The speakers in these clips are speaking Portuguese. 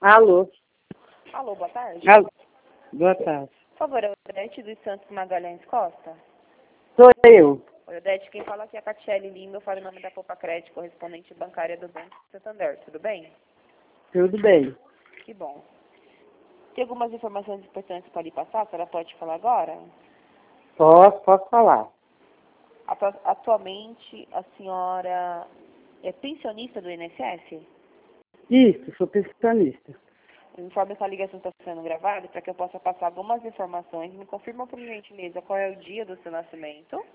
Alô? Alô, boa tarde. Alô? Boa tarde. Por favor, é o Odete dos Santos Magalhães Costa? Sou eu. Oi, Odete, quem fala aqui é a Catiele Lima, eu falo em nome da Poupa Crédito, correspondente bancária do Banco Santander, tudo bem? Tudo bem. Que bom. Tem algumas informações importantes para lhe passar, a senhora pode falar agora? Posso falar. Atualmente, a senhora é pensionista do INSS? Isso, sou pensionista. Informe que a ligação está sendo gravada para que eu possa passar algumas informações. Me confirma, por gentileza, qual é o dia do seu nascimento?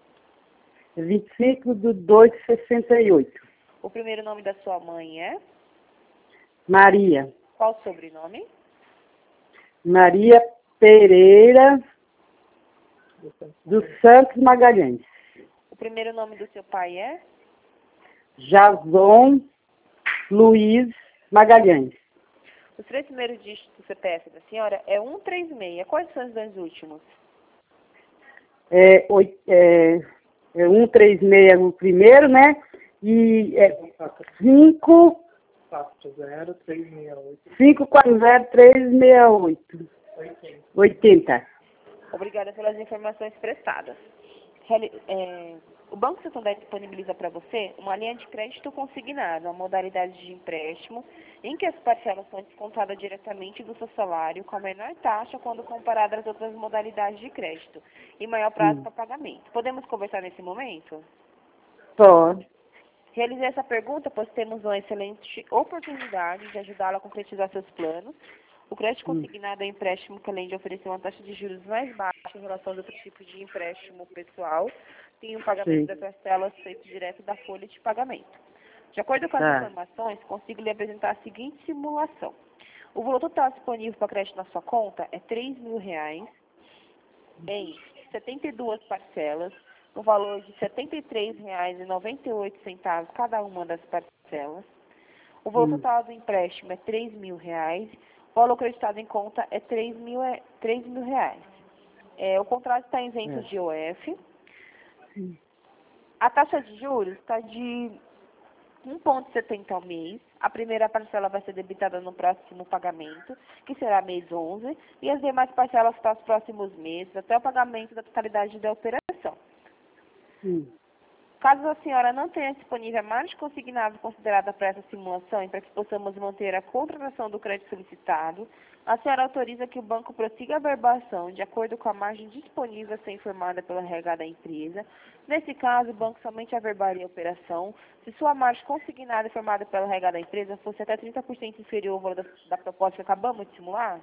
25/2/68. O primeiro nome da sua mãe é? Maria. Qual o sobrenome? Maria Pereira dos Santos Magalhães. O primeiro nome do seu pai é? Jason Luiz Magalhães. Os três primeiros dígitos do CPF da senhora é 136. Quais são os dois últimos? 136 o primeiro, né? E 540-368. 80. Obrigada pelas informações prestadas. O Banco Santander disponibiliza para você uma linha de crédito consignada, uma modalidade de empréstimo em que as parcelas são descontadas diretamente do seu salário com a menor taxa quando comparada às outras modalidades de crédito e maior prazo para pagamento. Podemos conversar nesse momento? Pode. Realizei essa pergunta, pois temos uma excelente oportunidade de ajudá-la a concretizar seus planos. O crédito consignado é um empréstimo que, além de oferecer uma taxa de juros mais baixa em relação a outros tipos de empréstimo pessoal, tem um pagamento das parcelas feito direto da folha de pagamento. De acordo com as informações, consigo lhe apresentar a seguinte simulação. O valor total disponível para crédito na sua conta é R$3.000 em 72 parcelas, no valor de R$ 73,98 cada uma das parcelas. O valor total do empréstimo é R$3.000. O valor acreditado em conta é R$3.000. O contrato está isento de IOF. A taxa de juros está de 1,70 ao mês. A primeira parcela vai ser debitada no próximo pagamento, que será mês 11, e as demais parcelas para os próximos meses, até o pagamento da totalidade da operação. Caso a senhora não tenha disponível a margem consignada considerada para essa simulação e para que possamos manter a contratação do crédito solicitado, a senhora autoriza que o banco prossiga a verbação de acordo com a margem disponível a ser informada pela RH da empresa. Nesse caso, o banco somente averbaria a operação se sua margem consignada informada pela RH da empresa fosse até 30% inferior ao valor da proposta que acabamos de simular.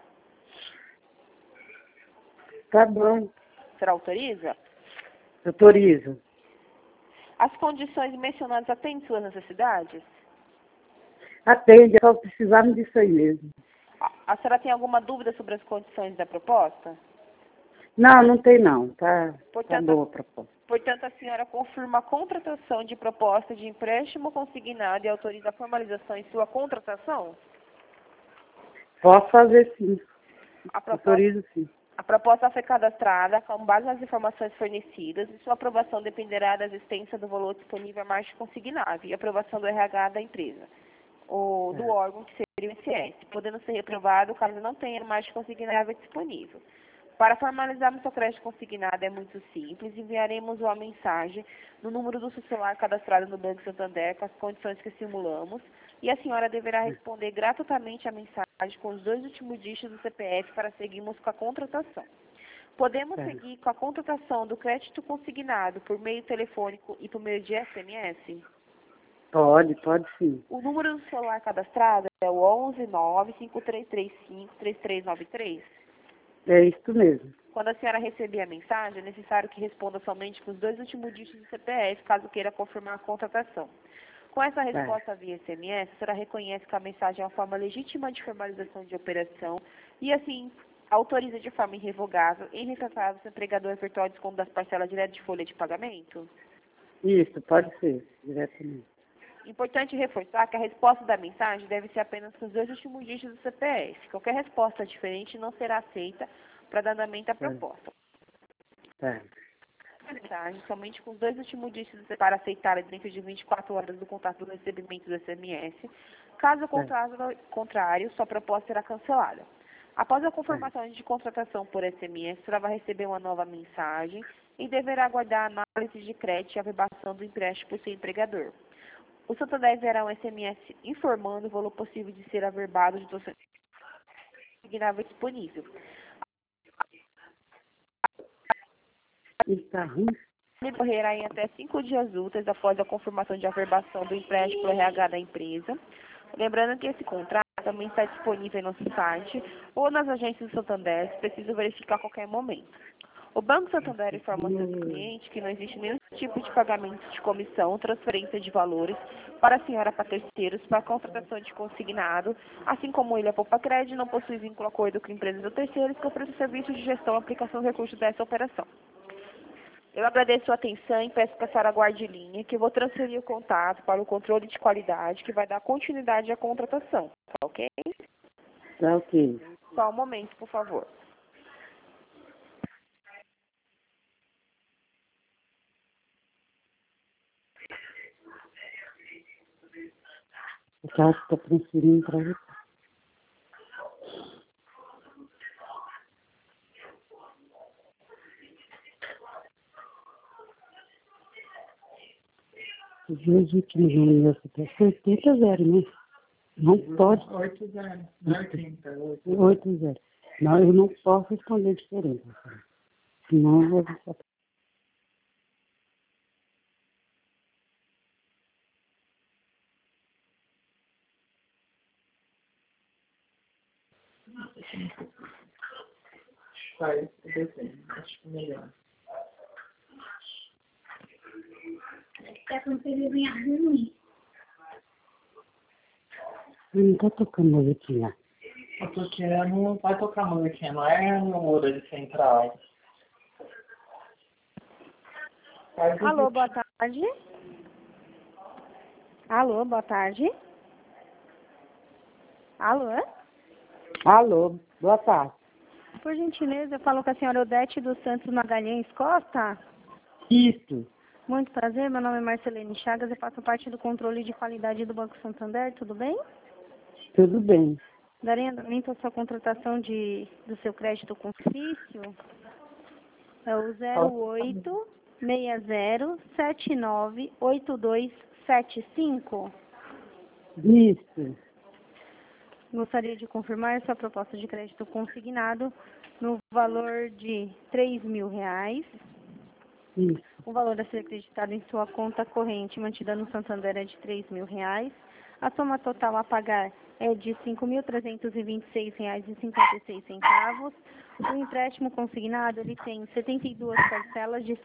Tá bom. A senhora autoriza? Autorizo. As condições mencionadas atendem suas necessidades? Atende, só precisamos disso aí mesmo. A senhora tem alguma dúvida sobre as condições da proposta? Não tem não. Tá Portanto, boa a proposta. Portanto, a senhora confirma a contratação de proposta de empréstimo consignado e autoriza a formalização em sua contratação? Posso fazer sim. Autorizo sim. A proposta foi cadastrada com base nas informações fornecidas e sua aprovação dependerá da existência do valor disponível à margem consignável e aprovação do RH da empresa, ou do órgão que seria o INSS, podendo ser reprovado caso não tenha margem consignável disponível. Para formalizarmos seu crédito consignado é muito simples, enviaremos uma mensagem no número do seu celular cadastrado no Banco Santander com as condições que simulamos e a senhora deverá responder gratuitamente a mensagem com os dois últimos dígitos do CPF para seguirmos com a contratação. Podemos seguir com a contratação do crédito consignado por meio telefônico e por meio de SMS? Pode sim. O número do celular cadastrado é o 119-5335-3393? É isso mesmo. Quando a senhora receber a mensagem, é necessário que responda somente com os dois últimos dígitos do CPF, caso queira confirmar a contratação. Com essa resposta via SMS, a senhora reconhece que a mensagem é uma forma legítima de formalização de operação e, assim, autoriza de forma irrevogável e irretratável o empregador virtual desconto das parcelas direto de folha de pagamento? Isso, pode ser, diretamente. Importante reforçar que a resposta da mensagem deve ser apenas com os dois últimos dígitos do CPF. Qualquer resposta diferente não será aceita para dar andamento à proposta. Mensagem somente com os dois últimos dígitos para aceitar dentro de 24 horas do contato do recebimento do SMS. Caso contrário, sua proposta será cancelada. Após a confirmação de contratação por SMS, ela vai receber uma nova mensagem e deverá aguardar a análise de crédito e averbação do empréstimo por seu empregador. O Santander enviará um SMS informando o valor possível de ser averbado de doação consignável disponível. Está ruim? Decorrerá em até 5 dias úteis após a confirmação de averbação do empréstimo pelo RH da empresa. Lembrando que esse contrato também está disponível no nosso site ou nas agências do Santander, se precisa verificar a qualquer momento. O Banco Santander informa aos seus clientes que não existe nenhum tipo de pagamento de comissão, transferência de valores para a senhora para terceiros, para a contratação de consignado, assim como ele, a Poupa Crédito, não possui vínculo acordo com empresas ou terceiros que ofereçam serviços de gestão e aplicação de recursos dessa operação. Eu agradeço a atenção e peço que a senhora aguarde linha, que eu vou transferir o contato para o controle de qualidade, que vai dar continuidade à contratação, tá ok? Tá ok. Só um momento, por favor. O caso está transferindo para você. Os dois últimos números da situação, 80-0, né? Não pode. 8-0, não é 30, 8-0. Não, eu não posso responder diferente. Senão eu vou deixar. Faz o desenho, acho que melhor. Tá com televisão ruim. Não está tocando musiquinha. Porque não vai tocar musiquinha, não é no muro de central. Alô, boa tarde. Alô, boa tarde. Alô? Alô, boa tarde. Por gentileza, eu falo com a senhora Odete dos Santos Magalhães Costa. Isso, Muito prazer, meu nome é Marcelene Chagas, eu faço parte do controle de qualidade do Banco Santander, tudo bem? tudo bem. Darei andamento à sua contratação do seu crédito com ofício. É o 0860798275. Isso, Gostaria de confirmar sua proposta de crédito consignado no valor de R$ 3.000. isso, O valor a ser acreditado em sua conta corrente mantida no Santander é de R$ 3.000. A soma total a pagar é de R$ 5.326,56. O empréstimo consignado ele tem 72 parcelas de R$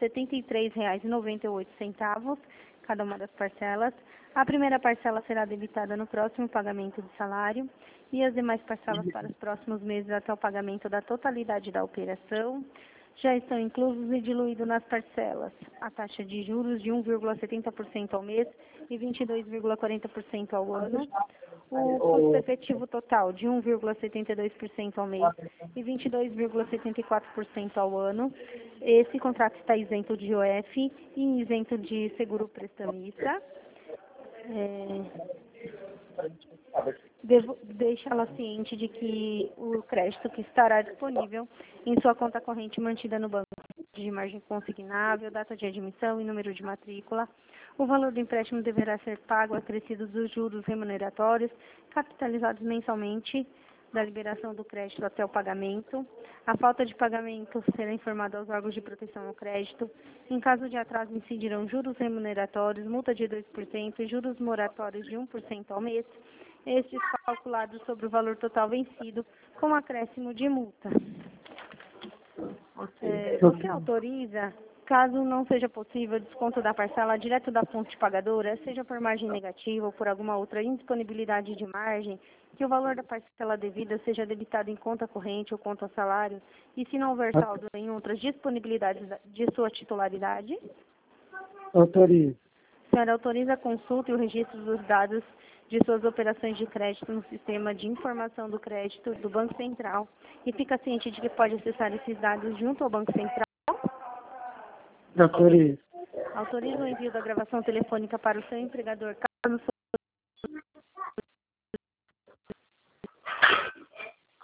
73,98, cada uma das parcelas. A primeira parcela será debitada no próximo pagamento de salário e as demais parcelas para os próximos meses até o pagamento da totalidade da operação. Já estão inclusos e diluídos nas parcelas a taxa de juros de 1,70% ao mês e 22,40% ao ano, o custo efetivo total de 1,72% ao mês e 22,74% ao ano. Esse contrato está isento de IOF e isento de seguro prestamista. Devo deixá-la ciente de que o crédito que estará disponível em sua conta corrente mantida no banco de margem consignável, data de admissão e número de matrícula. O valor do empréstimo deverá ser pago acrescidos dos juros remuneratórios, capitalizados mensalmente da liberação do crédito até o pagamento. A falta de pagamento será informada aos órgãos de proteção ao crédito. Em caso de atraso, incidirão juros remuneratórios, multa de 2% e juros moratórios de 1% ao mês, estes calculados sobre o valor total vencido, com acréscimo de multa. Você autoriza, caso não seja possível, desconto da parcela direto da fonte pagadora, seja por margem negativa ou por alguma outra indisponibilidade de margem, que o valor da parcela devida seja debitado em conta corrente ou conta salário, e se não houver saldo em outras disponibilidades de sua titularidade? autorizo. A senhora autoriza a consulta e o registro dos dados de suas operações de crédito no sistema de informação do crédito do Banco Central e fica ciente de que pode acessar esses dados junto ao Banco Central? Autorizo. Autoriza o envio da gravação telefônica para o seu empregador, caso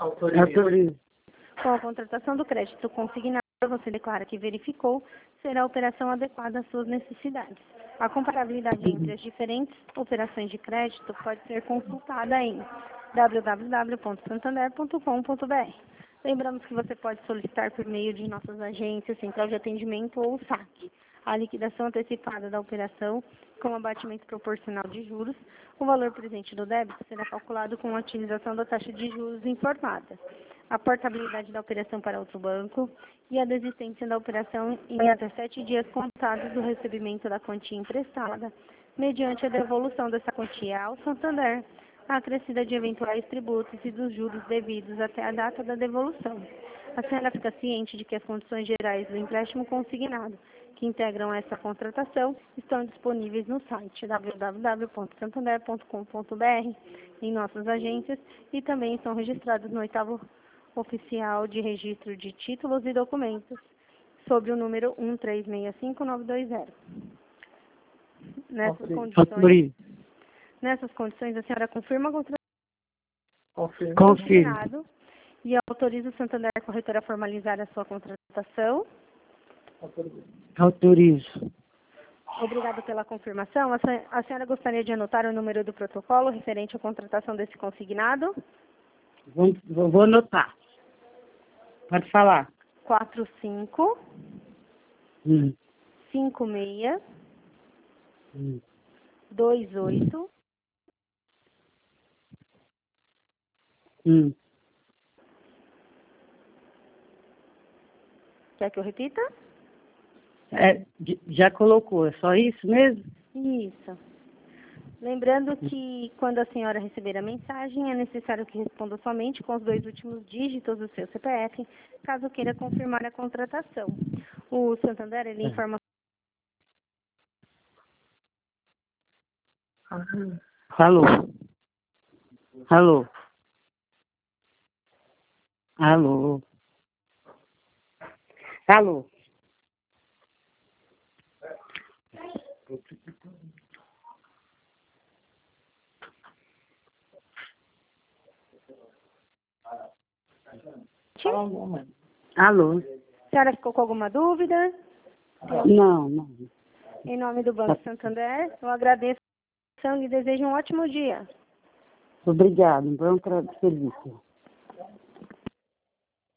Autorizo. Autorizo. Com a contratação do crédito consignado, você declara que verificou ser a operação adequada às suas necessidades. A comparabilidade entre as diferentes operações de crédito pode ser consultada em www.santander.com.br. Lembramos que você pode solicitar por meio de nossas agências, central de atendimento ou saque a liquidação antecipada da operação com abatimento proporcional de juros. O valor presente do débito será calculado com a utilização da taxa de juros informada, a portabilidade da operação para outro banco e a desistência da operação em até 7 dias contados do recebimento da quantia emprestada, mediante a devolução dessa quantia ao Santander, a acrescida de eventuais tributos e dos juros devidos até a data da devolução. A senhora fica ciente de que as condições gerais do empréstimo consignado que integram essa contratação estão disponíveis no site www.santander.com.br, em nossas agências, e também estão registrados no 8º Oficial de Registro de Títulos e Documentos, sob o número 1365920. Autorizo. Nessas condições, a senhora confirma o contrato Confirmo. Confirmo. consignado e autoriza o Santander Corretora a formalizar a sua contratação. Autorizo. Autorizo. Obrigada pela confirmação. A senhora gostaria de anotar o número do protocolo referente à contratação desse consignado? Vou anotar. Pode falar. 45 Hum. 56 Hum. 28 Hum. Quer que eu repita? Já colocou, é só isso mesmo? Isso. Lembrando que quando a senhora receber a mensagem, é necessário que responda somente com os 2 últimos dígitos do seu CPF, caso queira confirmar a contratação. O Santander, ele informa... Alô? Alô? Alô? Alô? Fala alguma, mãe. Alô? A senhora ficou com alguma dúvida? Não. Em nome do Banco Santander, eu agradeço e desejo um ótimo dia. Obrigado. Um bom serviço.